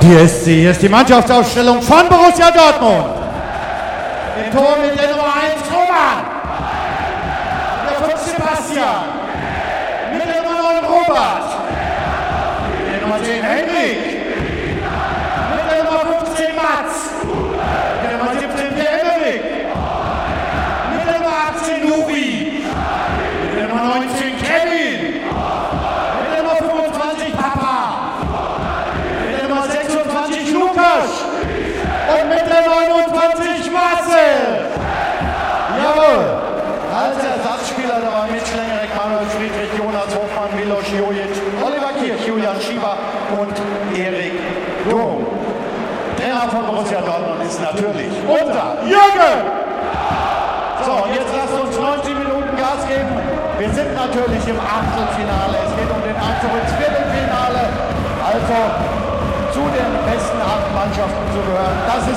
hier ist sie. Hier ist die Mannschaftsaufstellung von Borussia Dortmund. Im Tor mit der Nummer 1 Roman. Der 5 Sebastian. Mit der Nummer 9 Robert. Mit der Nummer 10 Henrik. Mit der Nummer 15 Mats. Mit der Nummer 17 Pierre Emmerich. Mit der Nummer 18 Nuri. Mit der Nummer 19 Kevin. Mit der Nummer 25 Papa. Mit der Nummer 26 Lukas. Und mit der 29 Marcel. Jawohl. Als Ersatzspieler da war Mitch Lengerek, Manuel Friedrich, Jonas Hofmann, Milos Jojic, Oliver Kirch, Julian Schieber und Erik Dom. Trainer von Borussia Dortmund ist natürlich unser Jürgen. So, und jetzt lasst uns 90 Minuten Gas geben. Wir sind natürlich im Achtelfinale. Es geht um den Einzug ins Viertelfinale. Also zu den besten 8 Mannschaften zu gehören. Das ist